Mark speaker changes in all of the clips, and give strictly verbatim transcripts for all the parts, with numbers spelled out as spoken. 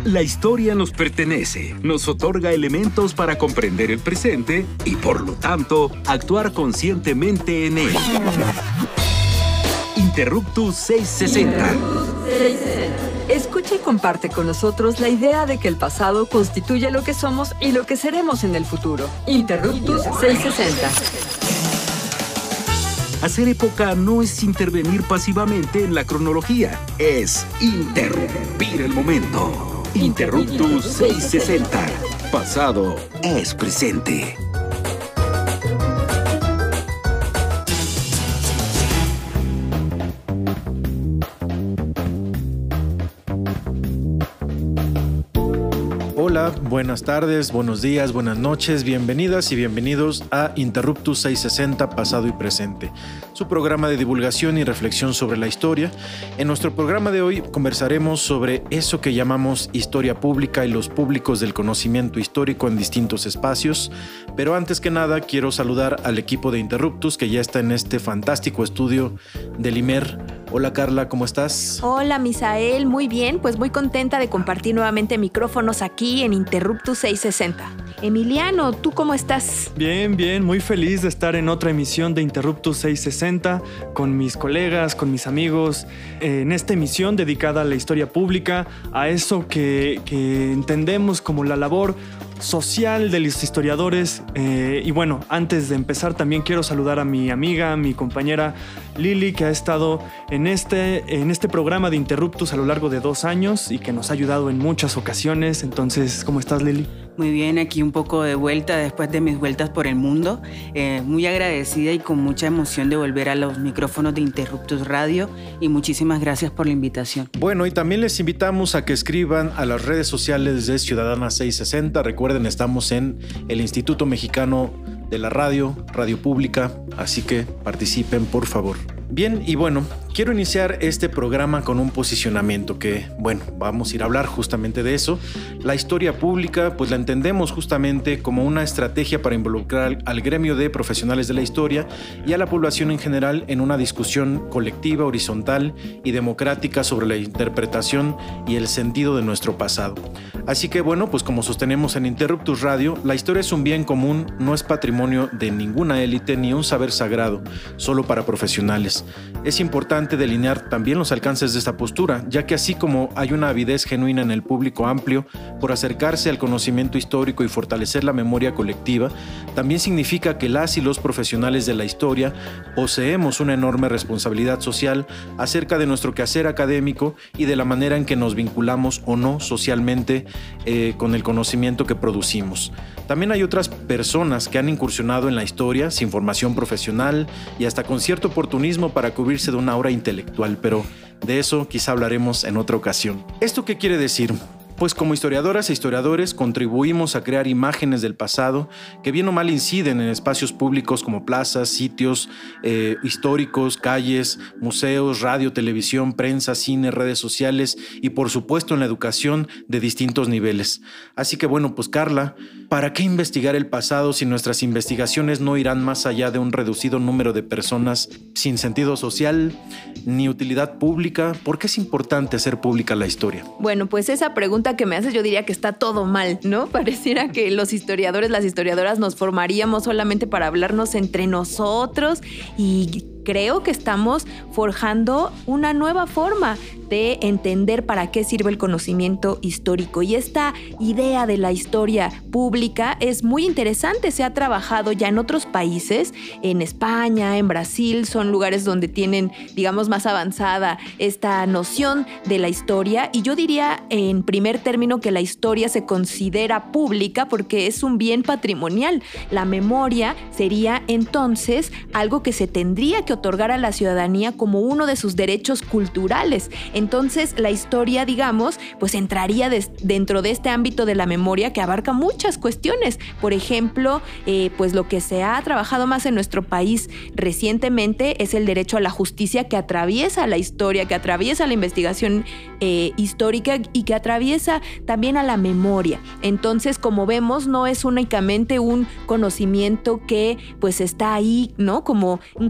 Speaker 1: La historia nos pertenece, nos otorga elementos para comprender el presente y, por lo tanto, actuar conscientemente en él. Interruptus seiscientos sesenta.
Speaker 2: Escucha y comparte con nosotros la idea de que el pasado constituye lo que somos y lo que seremos en el futuro. Interruptus seiscientos sesenta.
Speaker 1: Hacer época no es intervenir pasivamente en la cronología, es interrumpir el momento. Interruptus seiscientos sesenta. Pasado es presente.
Speaker 3: Hola, buenas tardes, buenos días, buenas noches, bienvenidas y bienvenidos a Interruptus seiscientos sesenta, Pasado y Presente, su programa de divulgación y reflexión sobre la historia. En nuestro programa de hoy conversaremos sobre eso que llamamos historia pública y los públicos del conocimiento histórico en distintos espacios, pero antes que nada quiero saludar al equipo de Interruptus que ya está en este fantástico estudio del I M E R. Hola Carla, ¿cómo estás?
Speaker 4: Hola Misael, muy bien, pues muy contenta de compartir nuevamente micrófonos aquí en Interruptus seiscientos sesenta. Emiliano, ¿tú cómo estás?
Speaker 5: Bien, bien, muy feliz de estar en otra emisión de Interruptus seiscientos sesenta con mis colegas, con mis amigos, eh, en esta emisión dedicada a la historia pública, a eso que, que entendemos como la labor social de los historiadores. Eh, y bueno, antes de empezar también quiero saludar a mi amiga, mi compañera Lili, que ha estado en este, en este programa de Interruptus a lo largo de dos años y que nos ha ayudado en muchas ocasiones. Entonces, ¿cómo estás, Lili?
Speaker 6: Muy bien, aquí un poco de vuelta después de mis vueltas por el mundo. Eh, muy agradecida y con mucha emoción de volver a los micrófonos de Interruptus Radio y muchísimas gracias por la invitación.
Speaker 3: Bueno, y también les invitamos a que escriban a las redes sociales de Ciudadana seiscientos sesenta. Recuerden, estamos en el Instituto Mexicano de la Radio, Radio Pública, así que participen, por favor. Bien, y bueno, quiero iniciar este programa con un posicionamiento que, bueno, vamos a ir a hablar justamente de eso. La historia pública, pues la entendemos justamente como una estrategia para involucrar al gremio de profesionales de la historia y a la población en general en una discusión colectiva, horizontal y democrática sobre la interpretación y el sentido de nuestro pasado. Así que, bueno, pues como sostenemos en Interruptus Radio, la historia es un bien común, no es patrimonio de ninguna élite ni un saber sagrado, solo para profesionales. Es importante delinear también los alcances de esta postura, ya que así como hay una avidez genuina en el público amplio por acercarse al conocimiento histórico y fortalecer la memoria colectiva, también significa que las y los profesionales de la historia poseemos una enorme responsabilidad social acerca de nuestro quehacer académico y de la manera en que nos vinculamos o no socialmente eh, con el conocimiento que producimos. También hay otras personas que han incursionado en la historia sin formación profesional y hasta con cierto oportunismo para cubrirse de una aura intelectual, pero de eso quizá hablaremos en otra ocasión. ¿Esto qué quiere decir? Pues como historiadoras e historiadores contribuimos a crear imágenes del pasado que bien o mal inciden en espacios públicos como plazas, sitios eh, históricos, calles, museos, radio, televisión, prensa, cine, redes sociales y por supuesto en la educación de distintos niveles. Así que bueno, pues Carla, ¿para qué investigar el pasado si nuestras investigaciones no irán más allá de un reducido número de personas sin sentido social ni utilidad pública? ¿Por qué es importante hacer pública la historia?
Speaker 4: Bueno, pues esa pregunta que me haces yo diría que está todo mal, ¿no? Pareciera que los historiadores, las historiadoras nos formaríamos solamente para hablarnos entre nosotros y creo que estamos forjando una nueva forma de entender para qué sirve el conocimiento histórico. Y esta idea de la historia pública es muy interesante. Se ha trabajado ya en otros países, en España, en Brasil, son lugares donde tienen, digamos, más avanzada esta noción de la historia. Y yo diría, en primer término, que la historia se considera pública porque es un bien patrimonial. La memoria sería entonces algo que se tendría que otorgar a la ciudadanía como uno de sus derechos culturales. Entonces, la historia, digamos, pues entraría des- dentro de este ámbito de la memoria que abarca muchas cuestiones. Por ejemplo, eh, pues lo que se ha trabajado más en nuestro país recientemente es el derecho a la justicia que atraviesa la historia, que atraviesa la investigación eh, histórica y que atraviesa también a la memoria. Entonces, como vemos, no es únicamente un conocimiento que pues está ahí, ¿no? Como un conocimiento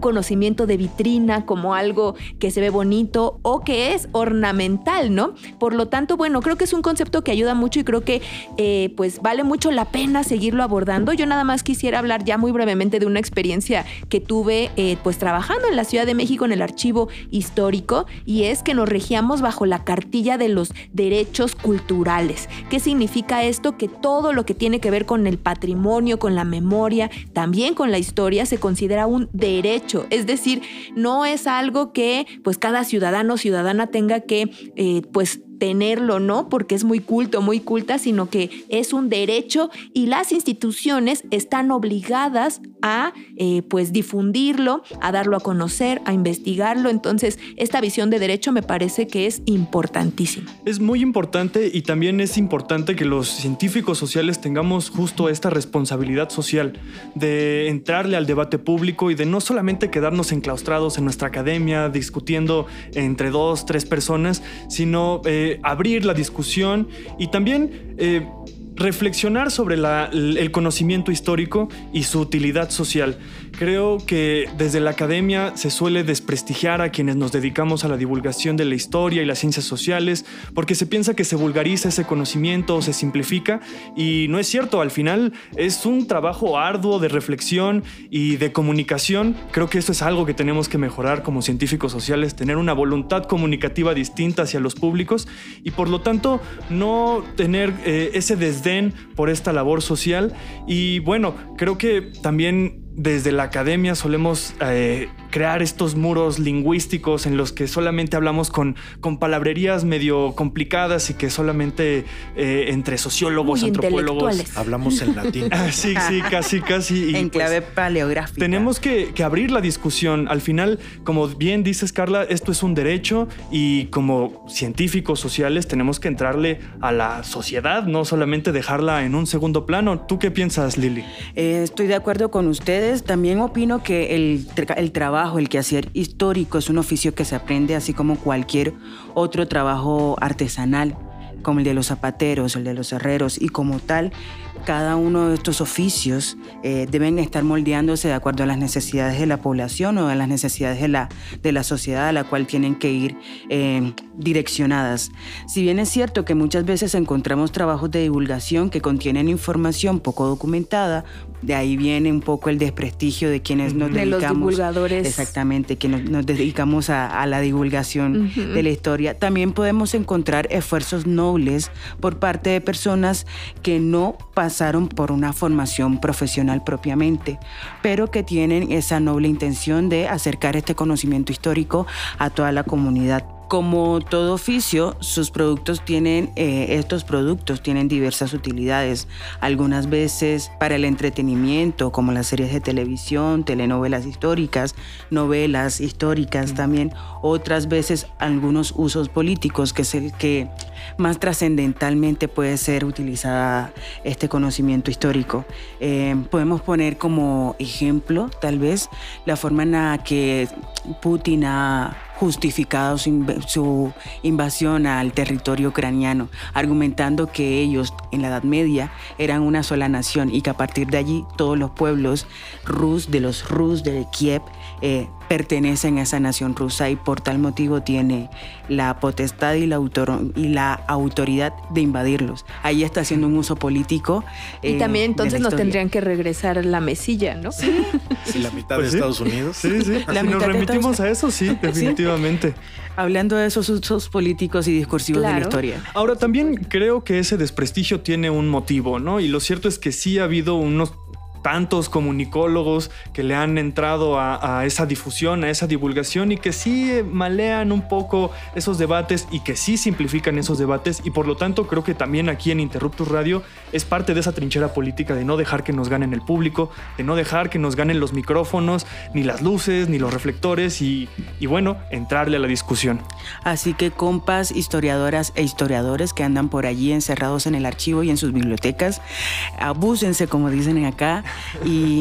Speaker 4: elemento de vitrina, como algo que se ve bonito o que es ornamental, ¿no? Por lo tanto, bueno, creo que es un concepto que ayuda mucho y creo que eh, pues vale mucho la pena seguirlo abordando. Yo nada más quisiera hablar ya muy brevemente de una experiencia que tuve eh, pues trabajando en la Ciudad de México en el Archivo Histórico, y es que nos regíamos bajo la cartilla de los derechos culturales. ¿Qué significa esto? Que todo lo que tiene que ver con el patrimonio, con la memoria, también con la historia, se considera un derecho. Es decir, no es algo que pues cada ciudadano o ciudadana tenga que eh, pues tenerlo, ¿no? Porque es muy culto, muy culta, sino que es un derecho y las instituciones están obligadas a eh, pues difundirlo, a darlo a conocer, a investigarlo. Entonces, esta visión de derecho me parece que es importantísima.
Speaker 5: Es muy importante, y también es importante que los científicos sociales tengamos justo esta responsabilidad social de entrarle al debate público y de no solamente quedarnos enclaustrados en nuestra academia discutiendo entre dos, tres personas, sino eh, abrir la discusión y también eh, reflexionar sobre la, el conocimiento histórico y su utilidad social. Creo que desde la academia se suele desprestigiar a quienes nos dedicamos a la divulgación de la historia y las ciencias sociales, porque se piensa que se vulgariza ese conocimiento o se simplifica, y no es cierto. Al final es un trabajo arduo de reflexión y de comunicación. Creo que esto es algo que tenemos que mejorar como científicos sociales, tener una voluntad comunicativa distinta hacia los públicos y por lo tanto no tener eh, ese desdén por esta labor social. Y bueno, creo que también desde la academia solemos eh, crear estos muros lingüísticos en los que solamente hablamos con, con palabrerías medio complicadas y que solamente eh, entre sociólogos,
Speaker 4: muy
Speaker 5: antropólogos
Speaker 3: hablamos en latín.
Speaker 5: Sí, sí, casi, casi. Y
Speaker 6: en clave
Speaker 5: pues,
Speaker 6: paleográfica.
Speaker 5: Tenemos que, que abrir la discusión. Al final, como bien dices, Carla, esto es un derecho y como científicos sociales tenemos que entrarle a la sociedad, no solamente dejarla en un segundo plano. ¿Tú qué piensas, Lili?
Speaker 6: Eh, estoy de acuerdo con ustedes. También opino que el, el trabajo, el quehacer histórico es un oficio que se aprende así como cualquier otro trabajo artesanal, como el de los zapateros, el de los herreros, y como tal, cada uno de estos oficios eh, deben estar moldeándose de acuerdo a las necesidades de la población o a las necesidades de la, de la sociedad a la cual tienen que ir eh, direccionadas. Si bien es cierto que muchas veces encontramos trabajos de divulgación que contienen información poco documentada, de ahí viene un poco el desprestigio de quienes nos
Speaker 4: de
Speaker 6: dedicamos.
Speaker 4: Los divulgadores.
Speaker 6: Exactamente, que nos, nos dedicamos a, a la divulgación uh-huh. de la historia. También podemos encontrar esfuerzos nobles por parte de personas que no pasaron por una formación profesional propiamente, pero que tienen esa noble intención de acercar este conocimiento histórico a toda la comunidad. Como todo oficio, sus productos tienen, eh, estos productos tienen diversas utilidades, algunas veces para el entretenimiento, como las series de televisión, telenovelas históricas, novelas históricas también, otras veces algunos usos políticos, que es el que más trascendentalmente puede ser utilizada este conocimiento histórico. Eh, podemos poner como ejemplo, tal vez, la forma en la que Putin ha justificado su, inv- su invasión al territorio ucraniano, argumentando que ellos en la Edad Media eran una sola nación y que a partir de allí todos los pueblos rus, de los rus de Kiev, eh, pertenecen a esa nación rusa y por tal motivo tiene la potestad y la, autor- y la autoridad de invadirlos. Ahí está haciendo un uso político.
Speaker 4: Y
Speaker 6: eh,
Speaker 4: también entonces nos
Speaker 6: historia.
Speaker 4: tendrían que regresar la mesilla, ¿no?
Speaker 6: Sí.
Speaker 3: Sí, la mitad
Speaker 5: Pues
Speaker 3: de
Speaker 5: sí.
Speaker 3: Estados Unidos.
Speaker 5: Sí, sí.
Speaker 6: La
Speaker 5: Si
Speaker 6: mitad
Speaker 5: nos
Speaker 6: de
Speaker 5: remitimos
Speaker 6: Estados-
Speaker 5: a eso, sí, definitivamente.
Speaker 6: Hablando de esos usos políticos y discursivos
Speaker 4: Claro.
Speaker 6: de la historia.
Speaker 5: Ahora, también creo que ese desprestigio tiene un motivo, ¿no? Y lo cierto es que sí ha habido unos tantos comunicólogos que le han entrado a, a esa difusión, a esa divulgación y que sí malean un poco esos debates y que sí simplifican esos debates, y por lo tanto creo que también aquí en Interruptus Radio es parte de esa trinchera política de no dejar que nos ganen el público, de no dejar que nos ganen los micrófonos, ni las luces, ni los reflectores y, y bueno, entrarle a la discusión.
Speaker 6: Así que compas, historiadoras e historiadores que andan por allí encerrados en el archivo y en sus bibliotecas, abúsense, como dicen acá, y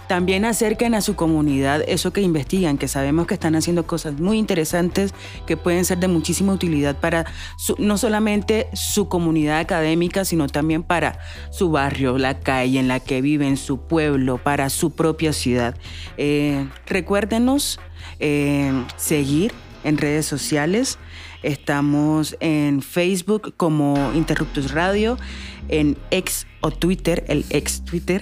Speaker 6: También acerquen a su comunidad eso que investigan, que sabemos que están haciendo cosas muy interesantes que pueden ser de muchísima utilidad para su, no solamente su comunidad académica, sino también para su barrio, la calle en la que viven, su pueblo, para su propia ciudad. Eh, recuérdenos eh, seguir en redes sociales. Estamos en Facebook como Interruptus Radio, en X o Twitter, el ex Twitter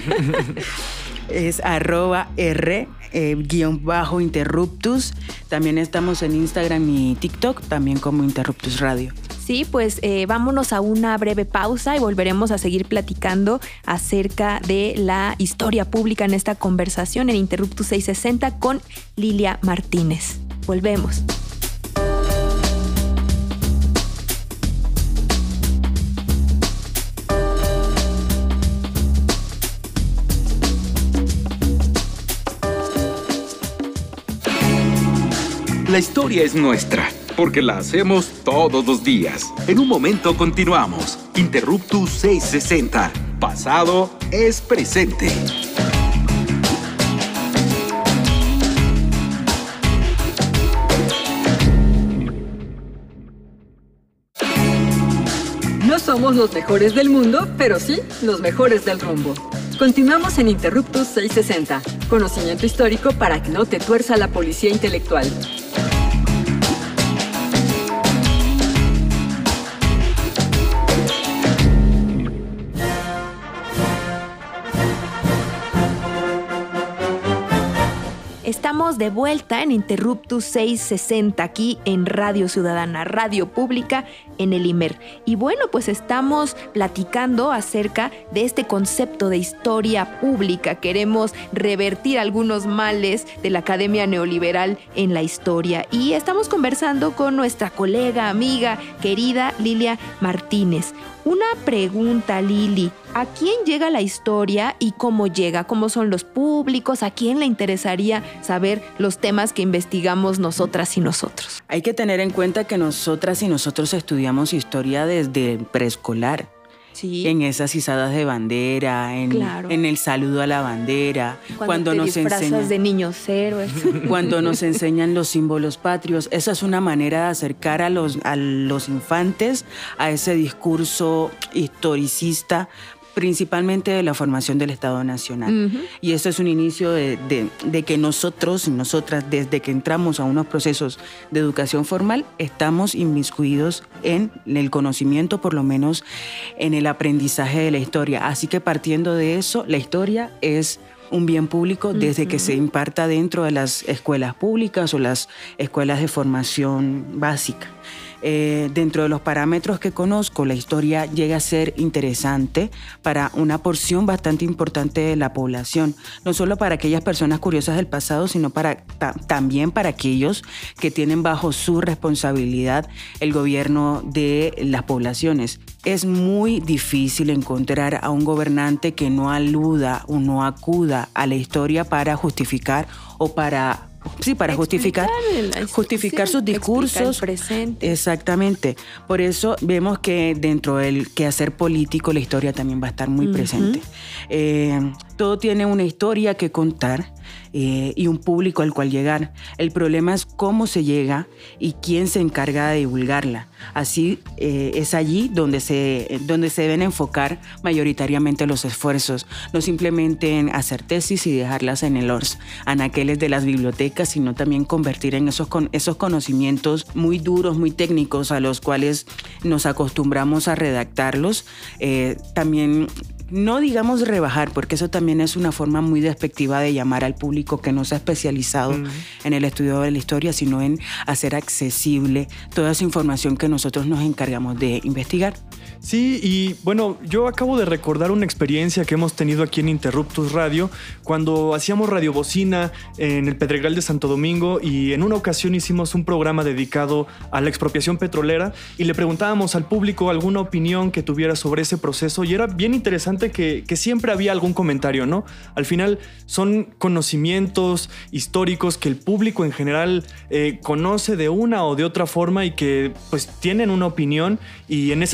Speaker 6: es arroba R eh, guión bajo Interruptus. También estamos en Instagram y TikTok, también como Interruptus Radio.
Speaker 4: Sí, pues eh, vámonos a una breve pausa y volveremos a seguir platicando acerca de la historia pública en esta conversación en Interruptus seiscientos sesenta con Lilia Martínez. Volvemos.
Speaker 1: La historia es nuestra, porque la hacemos todos los días. En un momento continuamos. Interruptus seiscientos sesenta. Pasado es presente.
Speaker 2: No somos los mejores del mundo, pero sí los mejores del rumbo. Continuamos en Interruptus seiscientos sesenta. Conocimiento histórico para que no te tuerza la policía intelectual.
Speaker 4: Estamos de vuelta en Interruptus seiscientos sesenta aquí en Radio Ciudadana, Radio Pública en el IMER. Y bueno, pues estamos platicando acerca de este concepto de historia pública. Queremos revertir algunos males de la Academia Neoliberal en la historia. Y estamos conversando con nuestra colega, amiga, querida Lilia Martínez. Una pregunta, Lili. ¿A quién llega la historia y cómo llega? ¿Cómo son los públicos? ¿A quién le interesaría saber los temas que investigamos nosotras y nosotros?
Speaker 6: Hay que tener en cuenta que nosotras y nosotros estudiamos historia desde preescolar.
Speaker 4: Sí.
Speaker 6: En esas izadas de bandera, en,
Speaker 4: claro.
Speaker 6: en el saludo a la bandera.
Speaker 4: Cuando,
Speaker 6: cuando
Speaker 4: te
Speaker 6: nos
Speaker 4: disfrazas
Speaker 6: enseñan,
Speaker 4: de niños héroes.
Speaker 6: Cuando nos enseñan los símbolos patrios. Esa es una manera de acercar a los, a los infantes a ese discurso historicista, principalmente de la formación del Estado Nacional. Uh-huh. Y esto es un inicio de, de, de que nosotros y nosotras, desde que entramos a unos procesos de educación formal, estamos inmiscuidos en el conocimiento, por lo menos en el aprendizaje de la historia. Así que partiendo de eso, la historia es un bien público desde uh-huh. que se imparta dentro de las escuelas públicas o las escuelas de formación básica. Eh, dentro de los parámetros que conozco, la historia llega a ser interesante para una porción bastante importante de la población, no solo para aquellas personas curiosas del pasado, sino para, ta- también para aquellos que tienen bajo su responsabilidad el gobierno de las poblaciones. Es muy difícil encontrar a un gobernante que no aluda o no acuda a la historia para justificar o para... Sí, para justificar, justificar sus discursos.
Speaker 4: Presente.
Speaker 6: Exactamente. Por eso vemos que dentro del quehacer político la historia también va a estar muy uh-huh. presente. Eh, todo tiene una historia que contar eh, y un público al cual llegar. El problema es cómo se llega y quién se encarga de divulgarla. Así eh, es allí donde se, donde se deben enfocar mayoritariamente los esfuerzos. No simplemente en hacer tesis y dejarlas en los anaqueles de las bibliotecas, sino también convertir en esos, con, esos conocimientos muy duros, muy técnicos, a los cuales nos acostumbramos a redactarlos. Eh, también... No digamos rebajar, porque eso también es una forma muy despectiva de llamar al público que no se ha especializado uh-huh. en el estudio de la historia, sino en hacer accesible toda esa información que nosotros nos encargamos de investigar.
Speaker 5: Sí, y bueno, yo acabo de recordar una experiencia que hemos tenido aquí en Interruptus Radio cuando hacíamos radiobocina en el Pedregal de Santo Domingo, y en una ocasión hicimos un programa dedicado a la expropiación petrolera y le preguntábamos al público alguna opinión que tuviera sobre ese proceso, y era bien interesante que, que siempre había algún comentario, ¿no? Al final son conocimientos históricos que el público en general eh, conoce de una o de otra forma y que pues tienen una opinión, y en ese sentido también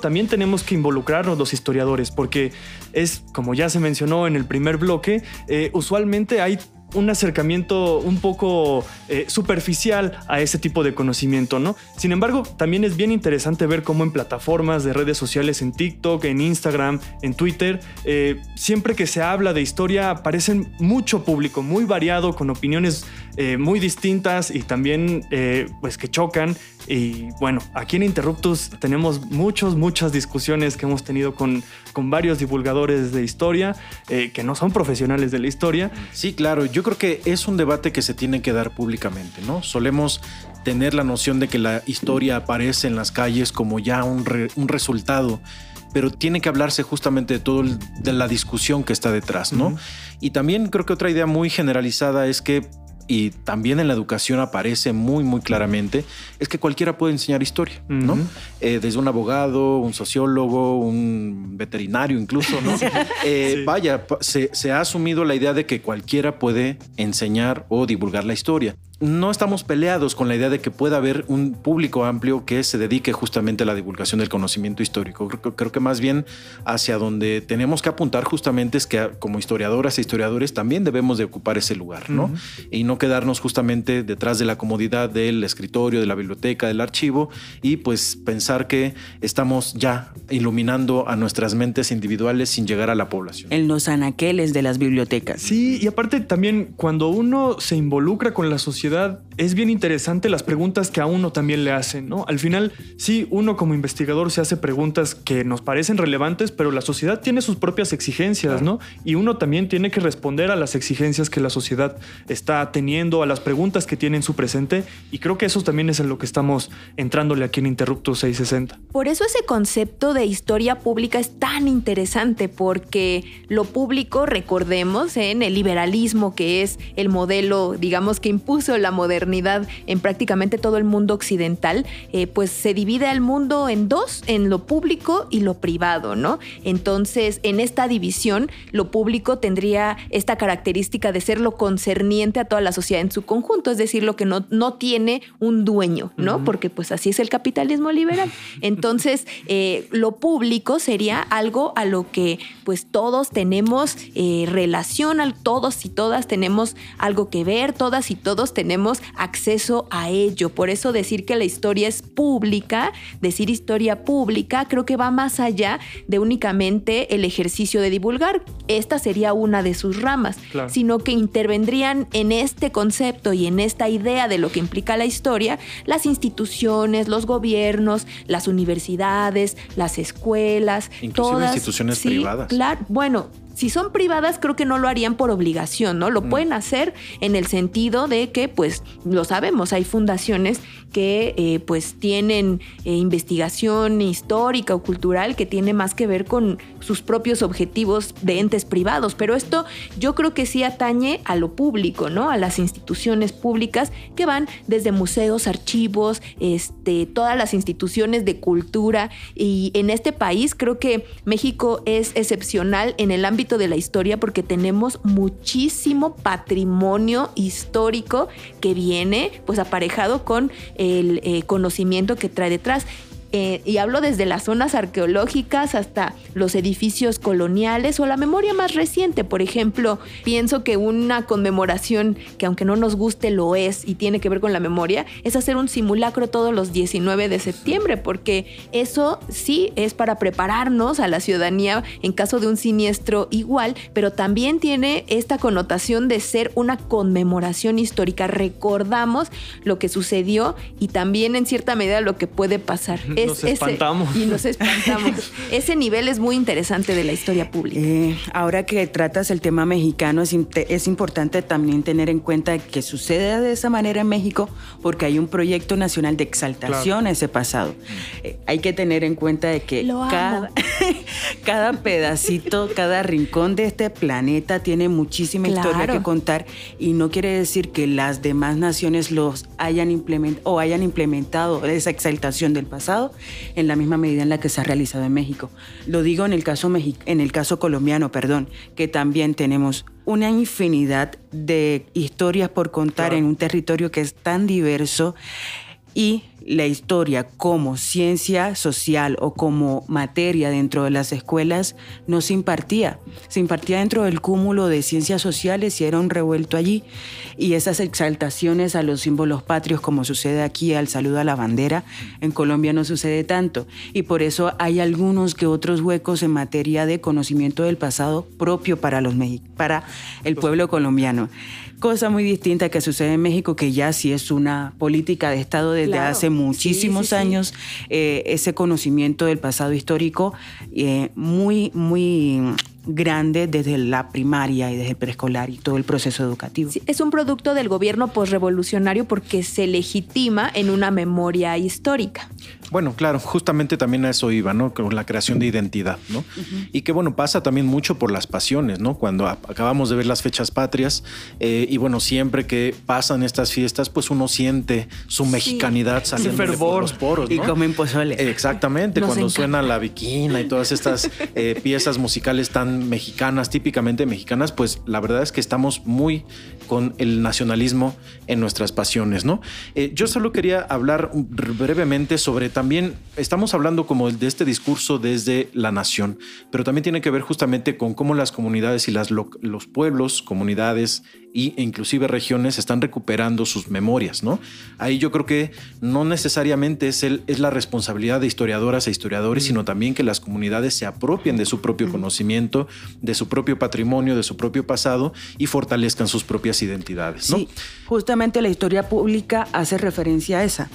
Speaker 5: también tenemos que involucrarnos los historiadores, porque es, como ya se mencionó en el primer bloque, eh, usualmente hay un acercamiento un poco eh, superficial a ese tipo de conocimiento, ¿no? Sin embargo, también es bien interesante ver cómo en plataformas de redes sociales, en TikTok, en Instagram, en Twitter, eh, siempre que se habla de historia aparecen mucho público, muy variado, con opiniones eh, muy distintas y también eh, pues que chocan. Y bueno, aquí en Interruptus tenemos muchos, muchas discusiones que hemos tenido con, con varios divulgadores de historia eh, que no son profesionales de la historia.
Speaker 3: Sí, claro. Yo creo que es un debate que se tiene que dar públicamente, ¿no? Solemos tener la noción de que la historia aparece en las calles como ya un, re, un resultado, pero tiene que hablarse justamente de todo el, de la discusión que está detrás, ¿no? Uh-huh. Y también creo que otra idea muy generalizada es que, y también en la educación aparece muy, muy claramente, es que cualquiera puede enseñar historia, ¿no? Uh-huh. Eh, desde un abogado, un sociólogo, un veterinario incluso, ¿no? eh, sí. Vaya, se, se ha asumido la idea de que cualquiera puede enseñar o divulgar la historia. No estamos peleados con la idea de que pueda haber un público amplio que se dedique justamente a la divulgación del conocimiento histórico. Creo, creo que más bien hacia donde tenemos que apuntar justamente es que como historiadoras e historiadores también debemos de ocupar ese lugar, ¿no? Uh-huh. Y no quedarnos justamente detrás de la comodidad del escritorio, de la biblioteca, del archivo y pues pensar que estamos ya iluminando a nuestras mentes individuales sin llegar a la población.
Speaker 6: En los anaqueles de las bibliotecas.
Speaker 5: Sí, y aparte también cuando uno se involucra con la sociedad, es bien interesante las preguntas que a uno también le hacen, ¿no? Al final, sí, uno como investigador se hace preguntas que nos parecen relevantes, pero la sociedad tiene sus propias exigencias, ¿no? Y uno también tiene que responder a las exigencias que la sociedad está teniendo, a las preguntas que tiene en su presente, y creo que eso también es en lo que estamos entrándole aquí en Interruptus seiscientos sesenta.
Speaker 4: Por eso ese concepto de historia pública es tan interesante, porque lo público, recordemos, en el liberalismo, que es el modelo, digamos, que impuso la modernidad en prácticamente todo el mundo occidental, eh, pues se divide al mundo en dos, en lo público y lo privado, ¿no? Entonces, en esta división, lo público tendría esta característica de ser lo concerniente a toda la sociedad en su conjunto, es decir, lo que no, no tiene un dueño, ¿no? Uh-huh. Porque pues así es el capitalismo liberal. Entonces, eh, lo público sería algo a lo que pues todos tenemos eh, relación, todos y todas tenemos algo que ver, todas y todos tenemos acceso a ello. Por eso decir que la historia es pública, decir historia pública, creo que va más allá de únicamente el ejercicio de divulgar. Esta sería una de sus ramas, claro, sino que intervendrían en este concepto y en esta idea de lo que implica la historia las instituciones, los gobiernos, las universidades, las escuelas,
Speaker 3: inclusive todas, instituciones
Speaker 4: sí,
Speaker 3: privadas.
Speaker 4: Claro, bueno, si son privadas, creo que no lo harían por obligación, ¿no? Lo mm. pueden hacer en el sentido de que, pues, lo sabemos, hay fundaciones que, eh, pues, tienen eh, investigación histórica o cultural que tiene más que ver con sus propios objetivos de entes privados. Pero esto yo creo que sí atañe a lo público, ¿no? A las instituciones públicas que van desde museos, archivos, este, todas las instituciones de cultura. Y en este país creo que México es excepcional en el ámbito de la historia porque tenemos muchísimo patrimonio histórico que viene pues aparejado con el eh, conocimiento que trae detrás. Eh, y hablo desde las zonas arqueológicas hasta los edificios coloniales o la memoria más reciente. Por ejemplo, pienso que una conmemoración que aunque no nos guste lo es y tiene que ver con la memoria, es hacer un simulacro todos los diecinueve de septiembre, porque eso sí es para prepararnos a la ciudadanía en caso de un siniestro igual, pero también tiene esta connotación de ser una conmemoración histórica. Recordamos lo que sucedió y también en cierta medida lo que puede pasar. Es
Speaker 5: nos espantamos.
Speaker 4: Ese, y nos espantamos. Ese nivel es muy interesante de la historia pública.
Speaker 6: Eh, ahora que tratas el tema mexicano, es, es importante también tener en cuenta que sucede de esa manera en México porque hay un proyecto nacional de exaltación claro. a ese pasado. Eh, hay que tener en cuenta de que cada, cada pedacito, cada rincón de este planeta tiene muchísima claro. historia que contar y no quiere decir que las demás naciones los hayan implementado o hayan implementado esa exaltación del pasado en la misma medida en la que se ha realizado en México. Lo digo en el caso, Mexi- en el caso colombiano, perdón, que también tenemos una infinidad de historias por contar claro. en un territorio que es tan diverso y la historia como ciencia social o como materia dentro de las escuelas no se impartía. Se impartía dentro del cúmulo de ciencias sociales y era un revuelto allí. Y esas exaltaciones a los símbolos patrios, como sucede aquí al saludo a la bandera, en Colombia no sucede tanto. Y por eso hay algunos que otros huecos en materia de conocimiento del pasado propio para, los Mex- para el pueblo colombiano. Cosa muy distinta que sucede en México, que ya sí es una política de Estado desde
Speaker 4: Claro.
Speaker 6: hace muchísimos
Speaker 4: Sí, sí, sí.
Speaker 6: años, eh, ese conocimiento del pasado histórico eh, muy, muy grande desde la primaria y desde el preescolar y todo el proceso educativo.
Speaker 4: Sí, es un producto del gobierno posrevolucionario porque se legitima en una memoria histórica.
Speaker 3: Bueno, claro, justamente también a eso iba, ¿no? Con la creación de identidad, ¿no? Uh-huh. Y que, bueno, pasa también mucho por las pasiones, ¿no? Cuando a- acabamos de ver las fechas patrias eh, y, bueno, siempre que pasan estas fiestas, pues uno siente su
Speaker 4: Sí.
Speaker 3: mexicanidad saliendo
Speaker 5: fervor.
Speaker 3: por los poros, ¿no?
Speaker 6: Y comen pozole.
Speaker 3: Exactamente,
Speaker 4: Nos
Speaker 3: cuando
Speaker 4: encanta.
Speaker 3: suena la viquina y todas estas eh, piezas musicales tan mexicanas, típicamente mexicanas, pues la verdad es que estamos muy con el nacionalismo en nuestras pasiones, ¿no? Eh, yo solo quería hablar brevemente sobre también, estamos hablando como de este discurso desde la nación, pero también tiene que ver justamente con cómo las comunidades y las, lo, los pueblos, comunidades y, e inclusive regiones están recuperando sus memorias, ¿no? Ahí yo creo que no necesariamente es, el, es la responsabilidad de historiadoras e historiadores, mm. sino también que las comunidades se apropien de su propio mm. conocimiento, de su propio patrimonio, de su propio pasado y fortalezcan sus propias identidades, ¿no?
Speaker 6: Sí, justamente la historia pública hace referencia a esa,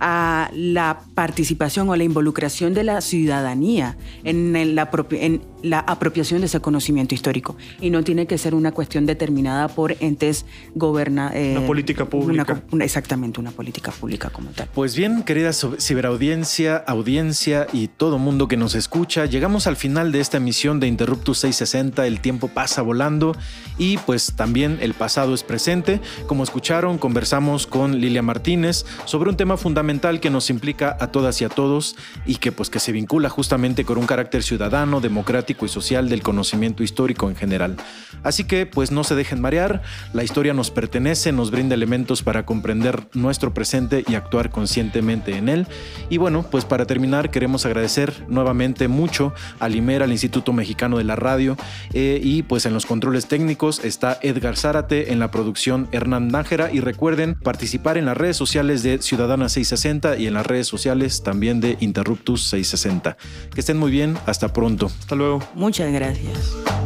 Speaker 6: a la participación o la involucración de la ciudadanía en, el, la, en la apropiación de ese conocimiento histórico. Y no tiene que ser una cuestión determinada por entes goberna...
Speaker 5: Eh, una política pública.
Speaker 6: Una, exactamente, una política pública como tal.
Speaker 3: Pues bien, querida ciberaudiencia, audiencia y todo mundo que nos escucha, llegamos al final de esta emisión de Interruptus seiscientos sesenta. El tiempo pasa volando y pues también el pasado es presente. Como escucharon, conversamos con Lilia Martínez sobre un tema fundamental que nos implica a todas y a todos y que pues que se vincula justamente con un carácter ciudadano, democrático y social del conocimiento histórico en general. Así que pues no se dejen marear, la historia nos pertenece, nos brinda elementos para comprender nuestro presente y actuar conscientemente en él. Y bueno, pues para terminar queremos agradecer nuevamente mucho al IMER, al Instituto Mexicano de la Radio, eh, y pues en los controles técnicos está Edgar Zárate, en la producción Hernán Nájera, y recuerden participar en las redes sociales de Ciudadana seiscientos sesenta y en las redes sociales también de Interruptus seiscientos sesenta. Que estén muy bien, hasta pronto.
Speaker 5: Hasta luego.
Speaker 6: Muchas gracias.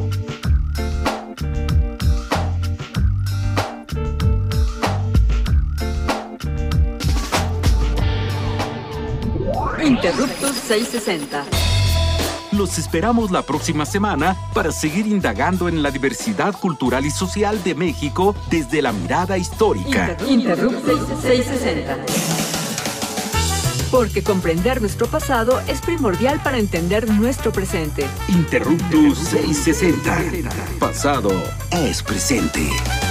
Speaker 2: Interruptus seiscientos sesenta.
Speaker 1: Los esperamos la próxima semana para seguir indagando en la diversidad cultural y social de México desde la mirada histórica.
Speaker 2: Interruptus seiscientos sesenta. Porque comprender nuestro pasado es primordial para entender nuestro presente.
Speaker 1: Interruptus seiscientos sesenta. Pasado es presente.